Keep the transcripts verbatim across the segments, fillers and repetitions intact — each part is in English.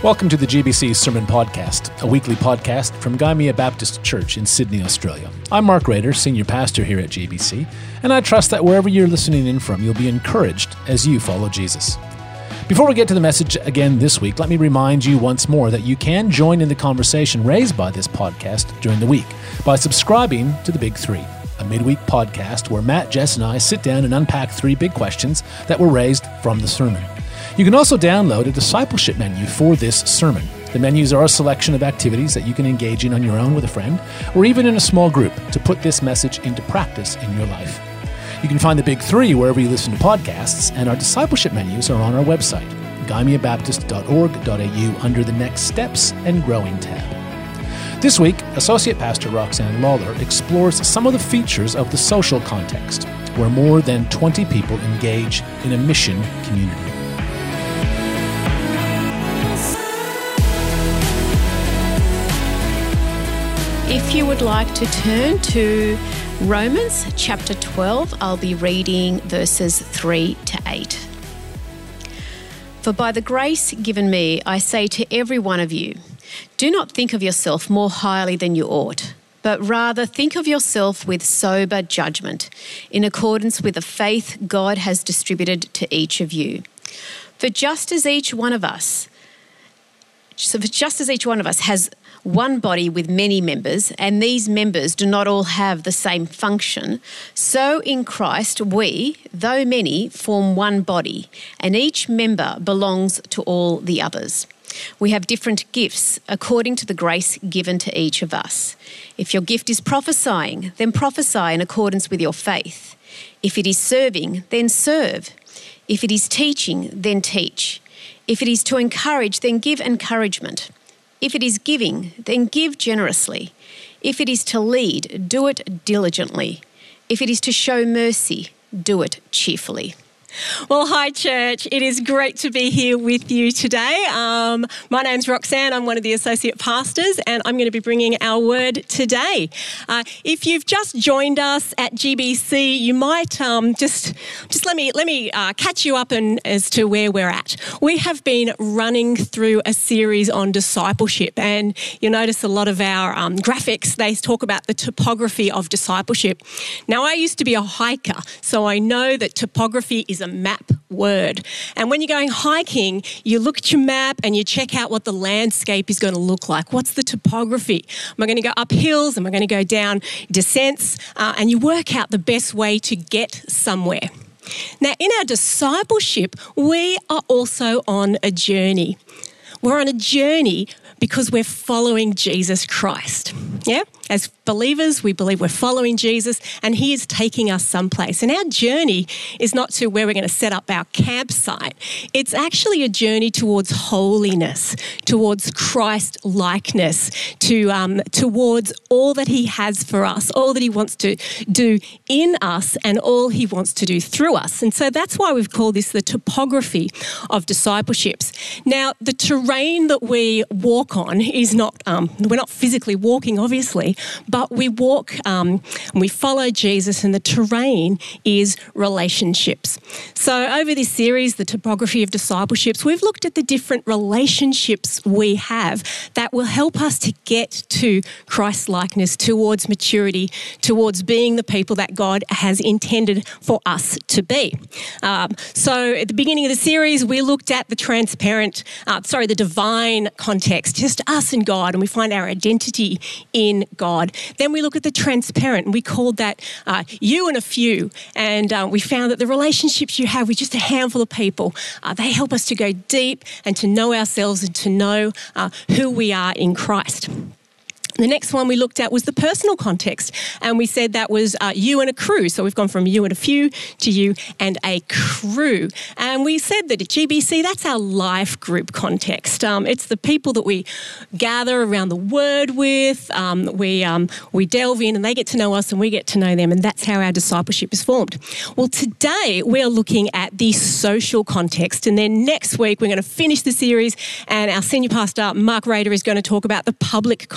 Welcome to the G B C Sermon Podcast, a weekly podcast from Gymea Baptist Church in Sydney, Australia. I'm Mark Rader, Senior Pastor here at G B C, and I trust that wherever you're listening in from, you'll be encouraged as you follow Jesus. Before we get to the message again this week, let me remind you once more that you can join in the conversation raised by this podcast during the week by subscribing to The Big Three, a midweek podcast where Matt, Jess, and I sit down and unpack three big questions that were raised from the sermon. You can also download a discipleship menu for this sermon. The menus are a selection of activities that you can engage in on your own with a friend, or even in a small group to put this message into practice in your life. You can find the Big Three wherever you listen to podcasts, and our discipleship menus are on our website, gymea baptist dot org dot a u, under the Next Steps and Growing tab. This week, Associate Pastor Roxanne Lawler explores some of the features of the social context, where more than twenty people engage in a mission community. If you would like to turn to Romans chapter twelve, I'll be reading verses three to eight. For by the grace given me, I say to every one of you, do not think of yourself more highly than you ought, but rather think of yourself with sober judgment, in accordance with the faith God has distributed to each of you. For just as each one of us, so for just as each one of us has one body with many members, and these members do not all have the same function, so in Christ we, though many, form one body, and each member belongs to all the others. We have different gifts according to the grace given to each of us. If your gift is prophesying, then prophesy in accordance with your faith. If it is serving, then serve. If it is teaching, then teach. If it is to encourage, then give encouragement. If it is giving, then give generously. If it is to lead, do it diligently. If it is to show mercy, do it cheerfully. Well, hi, church. It is great to be here with you today. Um, my name's Roxanne. I'm one of the associate pastors, and I'm going to be bringing our word today. Uh, if you've just joined us at G B C, you might um, just just let me let me uh, catch you up and as to where we're at. We have been running through a series on discipleship, and you'll notice a lot of our um, graphics, they talk about the topography of discipleship. Now, I used to be a hiker, so I know that topography is a map word. And when you're going hiking, you look at your map and you check out what the landscape is going to look like. What's the topography? Am I going to go up hills? Am I going to go down descents? Uh, and you work out the best way to get somewhere. Now, in our discipleship, we are also on a journey. We're on a journey because we're following Jesus Christ. Yeah? As believers, we believe we're following Jesus and he is taking us someplace. And our journey is not to where we're going to set up our campsite. It's actually a journey towards holiness, towards Christ-likeness, to, um, towards all that he has for us, all that he wants to do in us and all he wants to do through us. And so that's why we've called this the topography of discipleships. Now, the terrain that we walk on is not, um, we're not physically walking, obviously, but we walk um, and we follow Jesus, and the terrain is relationships. So over this series, the topography of discipleships, we've looked at the different relationships we have that will help us to get to Christ-likeness, towards maturity, towards being the people that God has intended for us to be. Um, so at the beginning of the series, we looked at the transparent, uh, sorry, the divine context, just us and God, and we find our identity in God. God. Then we look at the transparent, and we called that uh, you and a few. And uh, we found that the relationships you have with just a handful of people, uh, they help us to go deep and to know ourselves and to know uh, who we are in Christ. The next one we looked at was the personal context, and we said that was uh, you and a crew. So we've gone from you and a few to you and a crew. And we said that at G B C, that's our life group context. Um, it's the people that we gather around the Word with. Um, we um, we delve in and they get to know us and we get to know them, and that's how our discipleship is formed. Well, today we're looking at the social context, and then next week we're going to finish the series, and our senior pastor, Mark Rader, is going to talk about the public context.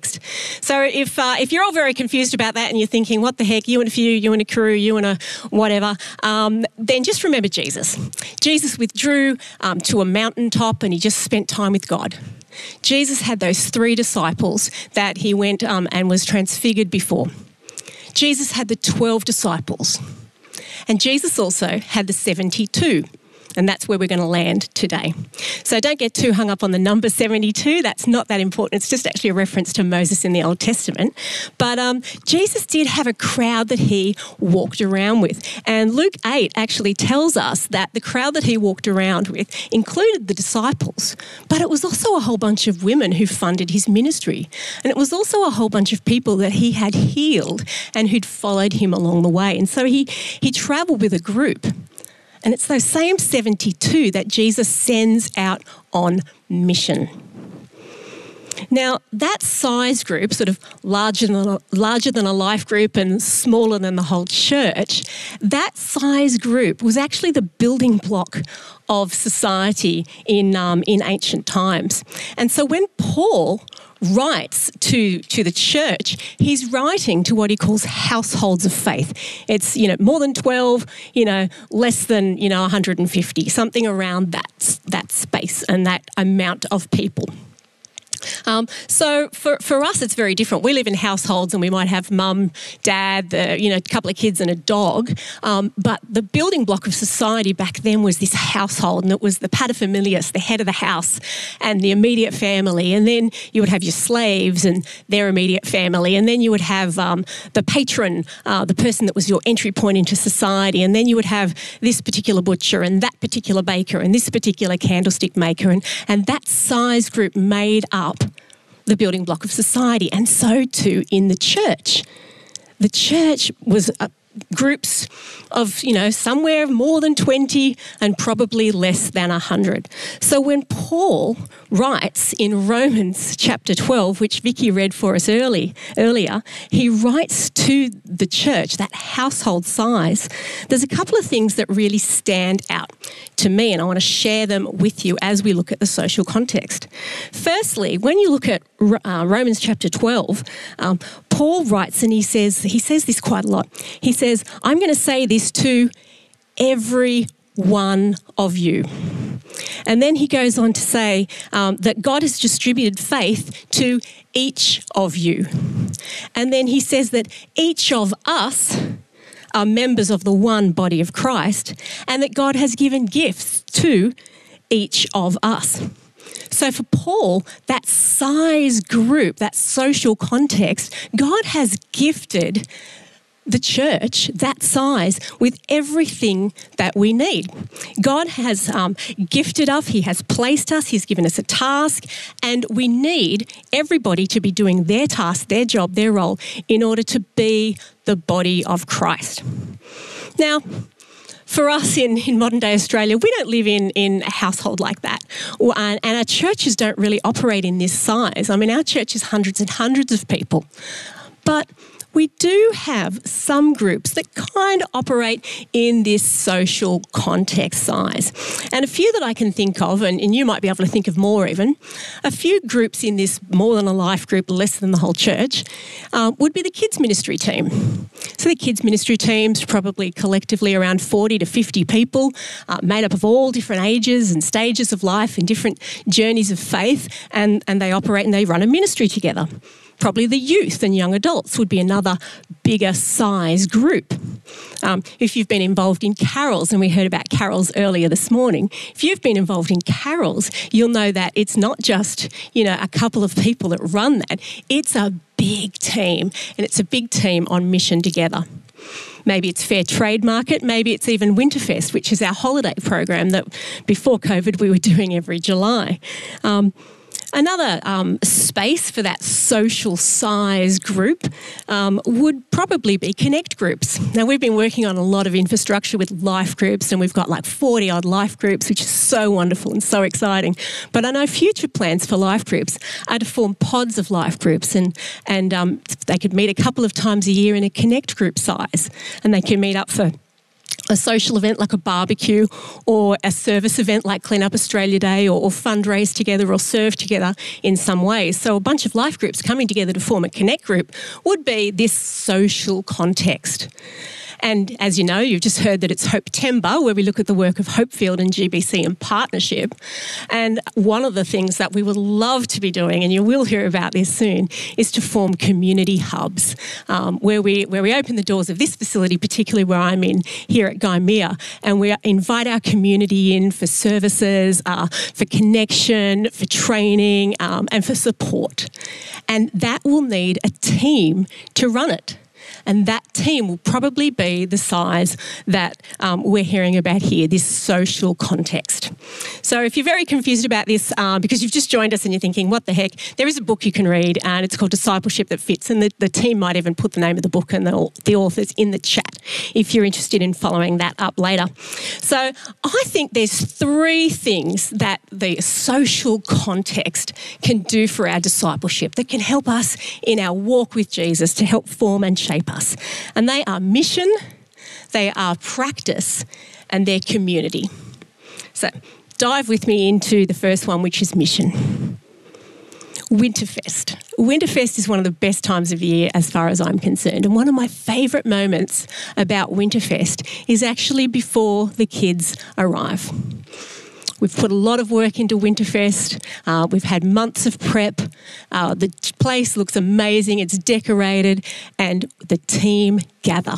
context. So if uh, if you're all very confused about that and you're thinking, what the heck, you and a few, you and a crew, you and a whatever, um, then just remember Jesus. Jesus withdrew um, to a mountaintop and he just spent time with God. Jesus had those three disciples that he went um, and was transfigured before. Jesus had the twelve disciples. And Jesus also had the seventy-two. And that's where we're going to land today. So don't get too hung up on the number seventy-two. That's not that important. It's just actually a reference to Moses in the Old Testament. But um, Jesus did have a crowd that he walked around with. And Luke eight actually tells us that the crowd that he walked around with included the disciples, but it was also a whole bunch of women who funded his ministry. And it was also a whole bunch of people that he had healed and who'd followed him along the way. And so he, he travelled with a group. And it's those same seventy-two that Jesus sends out on mission. Now, that size group, sort of larger than a, larger than a life group and smaller than the whole church, that size group was actually the building block of society in um, in ancient times. And so when Paul writes to, to the church, he's writing to what he calls households of faith. It's, you know, more than twelve, you know, less than, you know, one hundred fifty, something around that, that space and that amount of people. Um, so for, for us, it's very different. We live in households and we might have mum, dad, the, you know, a couple of kids and a dog. Um, but the building block of society back then was this household, and it was the paterfamilias, the head of the house and the immediate family. And then you would have your slaves and their immediate family. And then you would have um, the patron, uh, the person that was your entry point into society. And then you would have this particular butcher and that particular baker and this particular candlestick maker. And, and that size group made up the building block of society, and so too in the church. The church was uh, groups of, you know, somewhere more than twenty and probably less than one hundred. So when Paul writes in Romans chapter twelve, which Vicky read for us early, earlier, he writes to the church, that household size. There's a couple of things that really stand out to me, and I want to share them with you as we look at the social context. Firstly, when you look at uh, Romans chapter twelve, um, Paul writes and he says, he says this quite a lot. He says, I'm going to say this to every one of you. And then he goes on to say um, that God has distributed faith to each of you. And then he says that each of us are members of the one body of Christ, and that God has given gifts to each of us. So for Paul, that size group, that social context, God has gifted the church, that size, with everything that we need. God has um, gifted us, he has placed us, he's given us a task, and we need everybody to be doing their task, their job, their role, in order to be the body of Christ. Now, for us in, in modern day Australia, we don't live in, in a household like that. And, and our churches don't really operate in this size. I mean, our church is hundreds and hundreds of people. But we do have some groups that kind of operate in this social context size. And a few that I can think of, and, and you might be able to think of more even, a few groups in this more than a life group, less than the whole church, uh, would be the kids ministry team. So the kids ministry team's probably collectively around forty to fifty people, uh, made up of all different ages and stages of life and different journeys of faith, and, and they operate and they run a ministry together. Probably the youth and young adults would be another bigger size group. Um, if you've been involved in carols, and we heard about carols earlier this morning, if you've been involved in carols, you'll know that it's not just, you know, a couple of people that run that. It's a big team, and it's a big team on mission together. Maybe it's Fair Trade Market, maybe it's even Winterfest, which is our holiday program that before COVID we were doing every July. Um, Another um, space for that social size group um, would probably be connect groups. Now, we've been working on a lot of infrastructure with life groups, and we've got like forty odd life groups, which is so wonderful and so exciting. But I know future plans for life groups are to form pods of life groups, and, and um, they could meet a couple of times a year in a connect group size, and they can meet up for a social event like a barbecue or a service event like Clean Up Australia Day or, or fundraise together or serve together in some ways. So a bunch of life groups coming together to form a connect group would be this social context. And as you know, you've just heard that it's Hopetember, where we look at the work of Hopefield and G B C in partnership. And one of the things that we would love to be doing, and you will hear about this soon, is to form community hubs um, where we where we open the doors of this facility, particularly where I'm in here at Gaimea, and we invite our community in for services, uh, for connection, for training, um, and for support. And that will need a team to run it. And that team will probably be the size that um, we're hearing about here, this social context. So if you're very confused about this uh, because you've just joined us and you're thinking, what the heck, there is a book you can read and it's called Discipleship That Fits, and the, the team might even put the name of the book and the, the authors in the chat if you're interested in following that up later. So I think there's three things that the social context can do for our discipleship that can help us in our walk with Jesus, to help form and shape us. And they are mission, they are practice, and they're community. So dive with me into the first one, which is mission. Winterfest. Winterfest is one of the best times of year as far as I'm concerned. And one of my favourite moments about Winterfest is actually before the kids arrive. We've put a lot of work into Winterfest. Uh, we've had months of prep. Uh, the place looks amazing. It's decorated, and the team gather.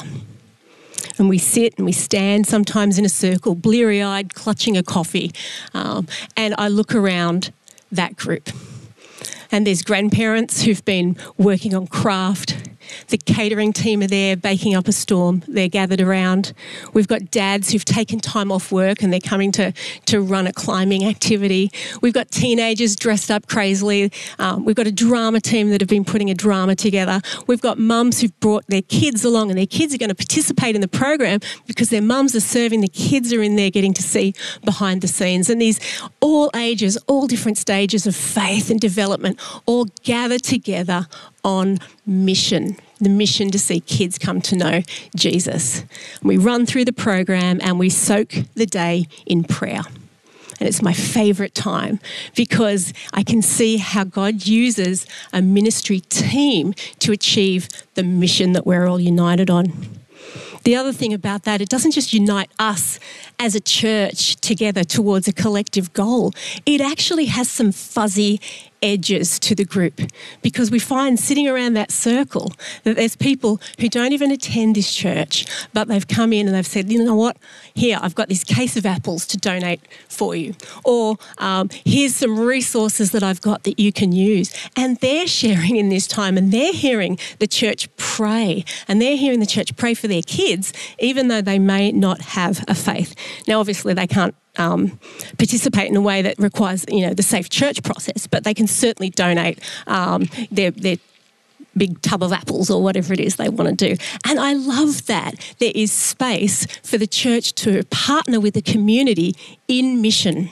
And we sit and we stand sometimes in a circle, bleary-eyed, clutching a coffee. Um, and I look around that group. And there's grandparents who've been working on craft. The catering team are there baking up a storm. They're gathered around. We've got dads who've taken time off work and they're coming to, to run a climbing activity. We've got teenagers dressed up crazily. Um, we've got a drama team that have been putting a drama together. We've got mums who've brought their kids along, and their kids are going to participate in the program because their mums are serving. The kids are in there getting to see behind the scenes. And these all ages, all different stages of faith and development all gather together on mission, the mission to see kids come to know Jesus. We run through the program and we soak the day in prayer. And it's my favourite time because I can see how God uses a ministry team to achieve the mission that we're all united on. The other thing about that, it doesn't just unite us as a church together towards a collective goal. It actually has some fuzzy edges to the group, because we find sitting around that circle that there's people who don't even attend this church, but they've come in and they've said, you know what, here, I've got this case of apples to donate for you. Or um, here's some resources that I've got that you can use. And they're sharing in this time, and they're hearing the church pray, and they're hearing the church pray for their kids, even though they may not have a faith. Now, obviously, they can't Um, participate in a way that requires, you know, the safe church process, but they can certainly donate um, their, their big tub of apples or whatever it is they want to do. And I love that there is space for the church to partner with the community in mission.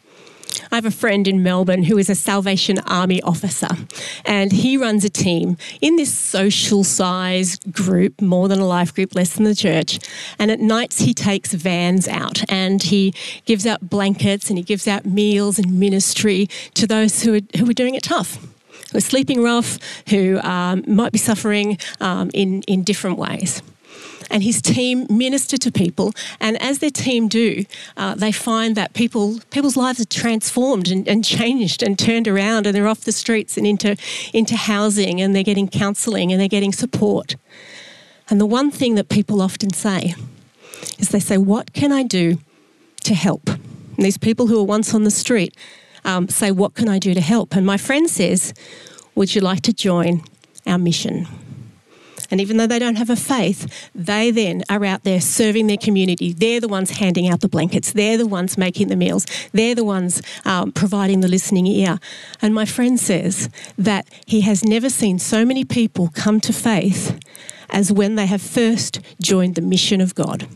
I have a friend in Melbourne who is a Salvation Army officer, and he runs a team in this social size group, more than a life group, less than the church. And at nights he takes vans out and he gives out blankets and he gives out meals and ministry to those who are, who are doing it tough, who are sleeping rough, who um, might be suffering um, in, in different ways. And his team minister to people, and as their team do, uh, they find that people people's lives are transformed and, and changed and turned around, and they're off the streets and into, into housing, and they're getting counselling and they're getting support. And the one thing that people often say is they say, what can I do to help? And these people who were once on the street um, say, what can I do to help? And my friend says, would you like to join our mission? And even though they don't have a faith, they then are out there serving their community. They're the ones handing out the blankets. They're the ones making the meals. They're the ones um, providing the listening ear. And my friend says that he has never seen so many people come to faith as when they have first joined the mission of God.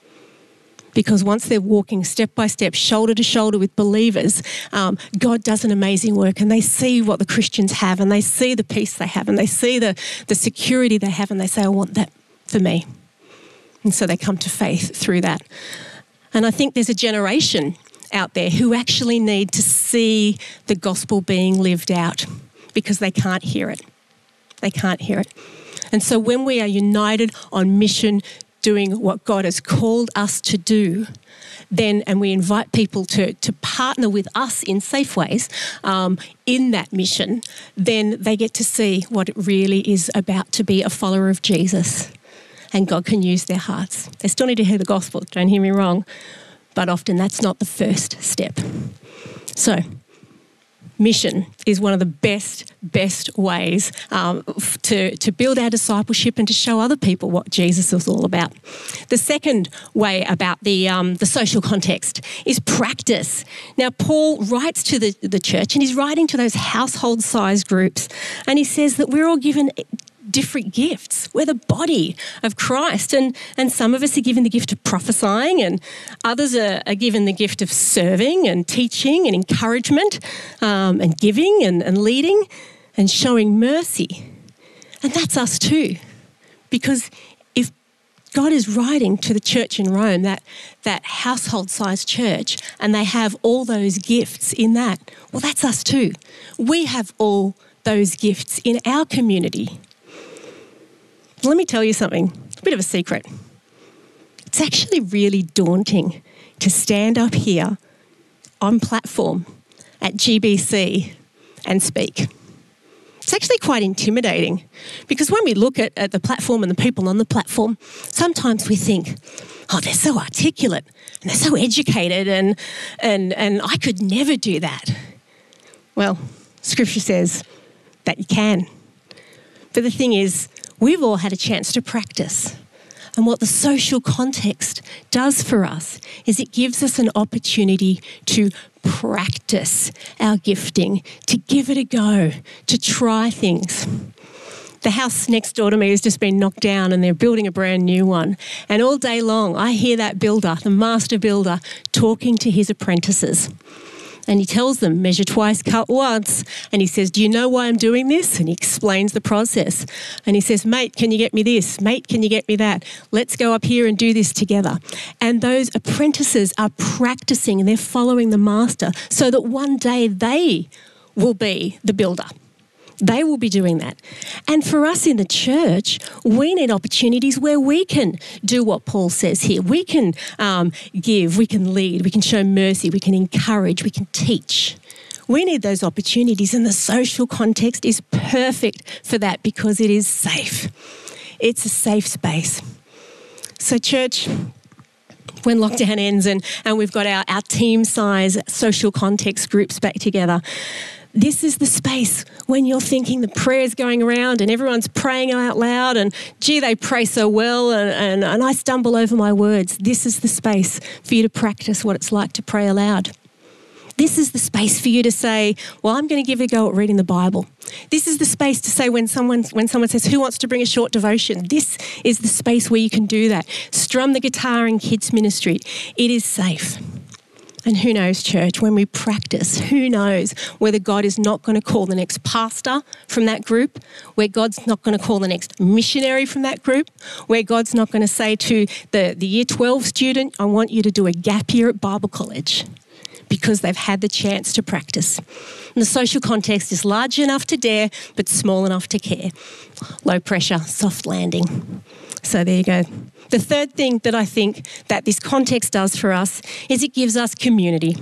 Because once they're walking step by step, shoulder to shoulder with believers, um, God does an amazing work, and they see what the Christians have, and they see the peace they have, and they see the, the security they have, and they say, I want that for me. And so they come to faith through that. And I think there's a generation out there who actually need to see the gospel being lived out because they can't hear it. They can't hear it. And so when we are united on mission, doing what God has called us to do, then, and we invite people to, to partner with us in safe ways um, in that mission, then they get to see what it really is about to be a follower of Jesus. And God can use their hearts. They still need to hear the gospel, don't hear me wrong, but often that's not the first step. So, mission is one of the best, best ways um, to, to build our discipleship and to show other people what Jesus is all about. The second way about the, um, the social context is practice. Now, Paul writes to the, the church, and he's writing to those household-sized groups, and he says that we're all given different gifts. We're the body of Christ, and, and some of us are given the gift of prophesying, and others are, are given the gift of serving and teaching and encouragement um, and giving and, and leading and showing mercy. And that's us too, because if God is writing to the church in Rome, that, that household-sized church, and they have all those gifts in that, well, that's us too. We have all those gifts in our community. Let me tell you something, a bit of a secret. It's actually really daunting to stand up here on platform at G B C and speak. It's actually quite intimidating because when we look at, at the platform and the people on the platform, sometimes we think, oh, they're so articulate and they're so educated and, and, and I could never do that. Well, Scripture says that you can. But the thing is, we've all had a chance to practice. And what the social context does for us is it gives us an opportunity to practice our gifting, to give it a go, to try things. The house next door to me has just been knocked down and they're building a brand new one. And all day long, I hear that builder, the master builder, talking to his apprentices. And he tells them, measure twice, cut once. And he says, do you know why I'm doing this? And he explains the process. And he says, mate, can you get me this? Mate, can you get me that? Let's go up here and do this together. And those apprentices are practicing and they're following the master so that one day they will be the builder. They will be doing that. And for us in the church, we need opportunities where we can do what Paul says here. We can um, give, we can lead, we can show mercy, we can encourage, we can teach. We need those opportunities, and the social context is perfect for that because it is safe. It's a safe space. So church, when lockdown ends and, and we've got our, our team size social context groups back together, this is the space when you're thinking the prayer's going around and everyone's praying out loud and, gee, they pray so well and, and, and I stumble over my words. This is the space for you to practice what it's like to pray aloud. This is the space for you to say, well, I'm going to give it a go at reading the Bible. This is the space to say when someone when someone says, who wants to bring a short devotion? This is the space where you can do that. Strum the guitar in kids' ministry. It is safe. And who knows, church, when we practice, who knows whether God is not going to call the next pastor from that group, where God's not going to call the next missionary from that group, where God's not going to say to the, the year twelve student, I want you to do a gap year at Bible college, because they've had the chance to practice. And the social context is large enough to dare, but small enough to care. Low pressure, soft landing. So there you go. The third thing that I think that this context does for us is it gives us community.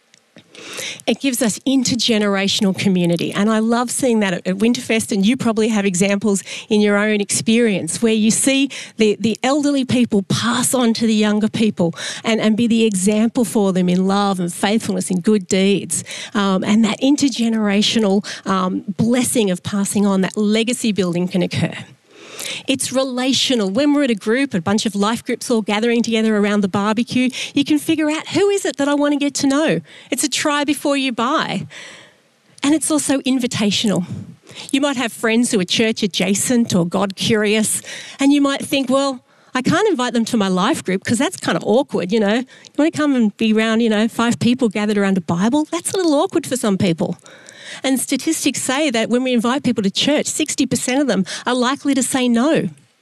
It gives us intergenerational community. And I love seeing that at, at Winterfest, and you probably have examples in your own experience where you see the, the elderly people pass on to the younger people and, and be the example for them in love and faithfulness and good deeds. Um, and that intergenerational um, blessing of passing on, that legacy building can occur. It's relational. When we're at a group, a bunch of life groups all gathering together around the barbecue, you can figure out who is it that I want to get to know. It's a try before you buy. And it's also invitational. You might have friends who are church adjacent or God curious, and you might think, well, I can't invite them to my life group because that's kind of awkward, you know. You want to come and be around, you know, five people gathered around a Bible? That's a little awkward for some people. And statistics say that when we invite people to church, sixty percent of them are likely to say no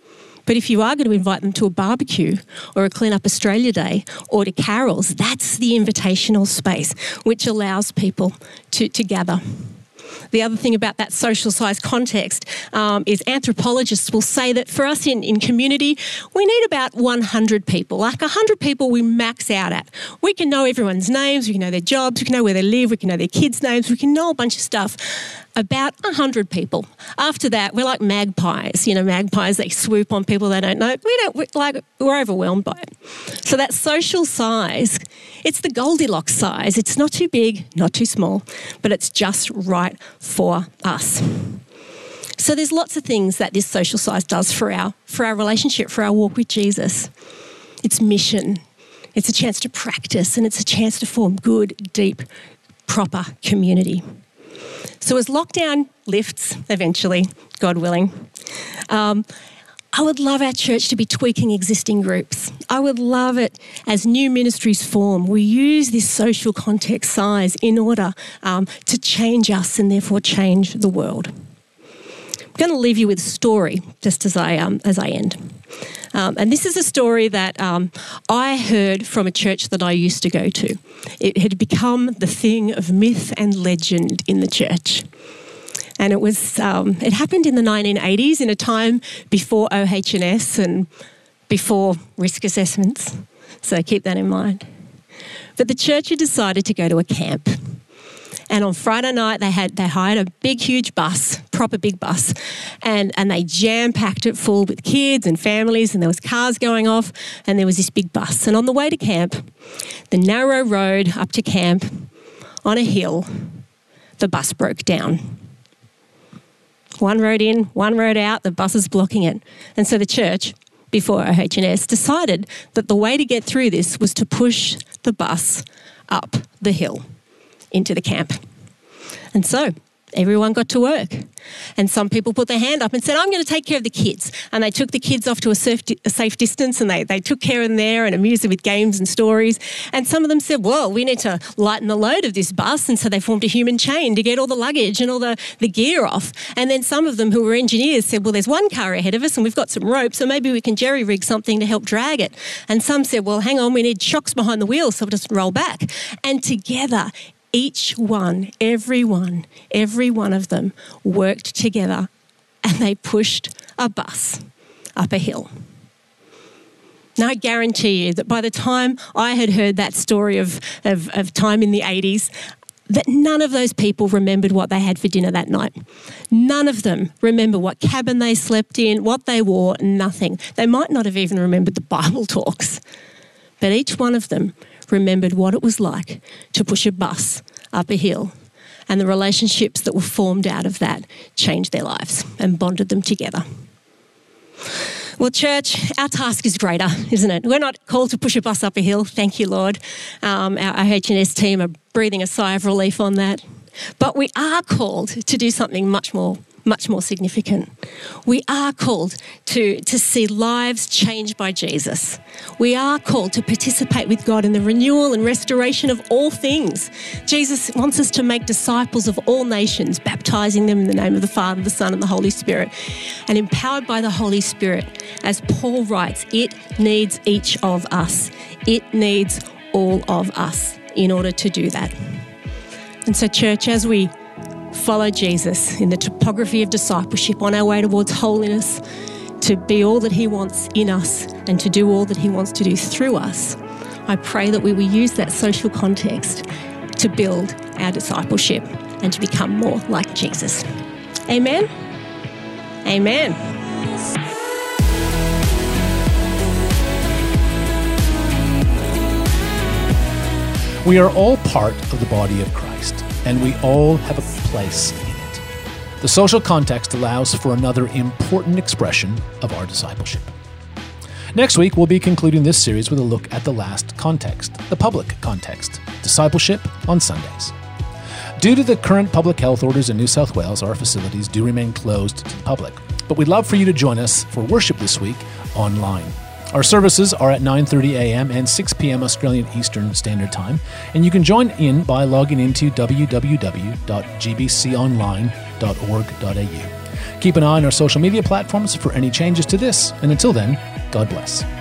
But if you are going to invite them to a barbecue or a Clean Up Australia Day or to carols, that's the invitational space, which allows people to, to gather. The other thing about that social size context um, is anthropologists will say that for us in, in community, we need about one hundred people. Like one hundred people we max out at. We can know everyone's names, we can know their jobs, we can know where they live, we can know their kids' names, we can know a bunch of stuff about one hundred people. After that, we're like magpies. You know, magpies, they swoop on people they don't know. We don't, we're like, we're overwhelmed by it. So that social size, it's the Goldilocks size. It's not too big, not too small, but it's just right for us. So there's lots of things that this social size does for our, for our relationship, for our walk with Jesus. It's mission. It's a chance to practice, and it's a chance to form good, deep, proper community. So as lockdown lifts eventually, God willing, um, I would love our church to be tweaking existing groups. I would love it as new ministries form. We use this social context size in order um, to change us and therefore change the world. I'm going to leave you with a story just as I um, as I end. Um, and this is a story that um, I heard from a church that I used to go to. It had become the thing of myth and legend in the church. And it was um, it happened in the nineteen eighties, in a time before O H and S and before risk assessments. So keep that in mind. But the church had decided to go to a camp. And on Friday night, they had they hired a big, huge bus, proper big bus, and, and they jam-packed it full with kids and families, and there was cars going off, and there was this big bus. And on the way to camp, the narrow road up to camp, on a hill, the bus broke down. One road in, one road out, the bus is blocking it. And so the church, before O H and S, decided that the way to get through this was to push the bus up the hill into the camp. And so everyone got to work. And some people put their hand up and said, I'm going to take care of the kids. And they took the kids off to a safe, a safe distance, and they, they took care of them there and amused them with games and stories. And some of them said, well, we need to lighten the load of this bus. And so they formed a human chain to get all the luggage and all the, the gear off. And then some of them who were engineers said, well, there's one car ahead of us and we've got some rope, so maybe we can jerry-rig something to help drag it. And some said, well, hang on, we need shocks behind the wheels so it doesn't roll back. And together, each one, every one, every one of them worked together, and they pushed a bus up a hill. Now, I guarantee you that by the time I had heard that story of, of, of time in the eighties, that none of those people remembered what they had for dinner that night. None of them remember what cabin they slept in, what they wore, nothing. They might not have even remembered the Bible talks. But each one of them remembered what it was like to push a bus up a hill, and the relationships that were formed out of that changed their lives and bonded them together. Well, church, our task is greater, isn't it? We're not called to push a bus up a hill. Thank you, Lord. Um, our O H and S team are breathing a sigh of relief on that. But we are called to do something much more much more significant. We are called to, to see lives changed by Jesus. We are called to participate with God in the renewal and restoration of all things. Jesus wants us to make disciples of all nations, baptizing them in the name of the Father, the Son, and the Holy Spirit. And empowered by the Holy Spirit, as Paul writes, it needs each of us. It needs all of us in order to do that. And so, church, as we follow Jesus in the topography of discipleship on our way towards holiness, to be all that he wants in us and to do all that he wants to do through us, I pray that we will use that social context to build our discipleship and to become more like Jesus. Amen? Amen. We are all part of the body of Christ, and we all have a place in it. The social context allows for another important expression of our discipleship. Next week, we'll be concluding this series with a look at the last context, the public context, discipleship on Sundays. Due to the current public health orders in New South Wales, our facilities do remain closed to the public, but we'd love for you to join us for worship this week online. Our services are at nine thirty a.m. and six p.m. Australian Eastern Standard Time, and you can join in by logging into w w w dot g b c online dot org dot a u. Keep an eye on our social media platforms for any changes to this. And until then, God bless.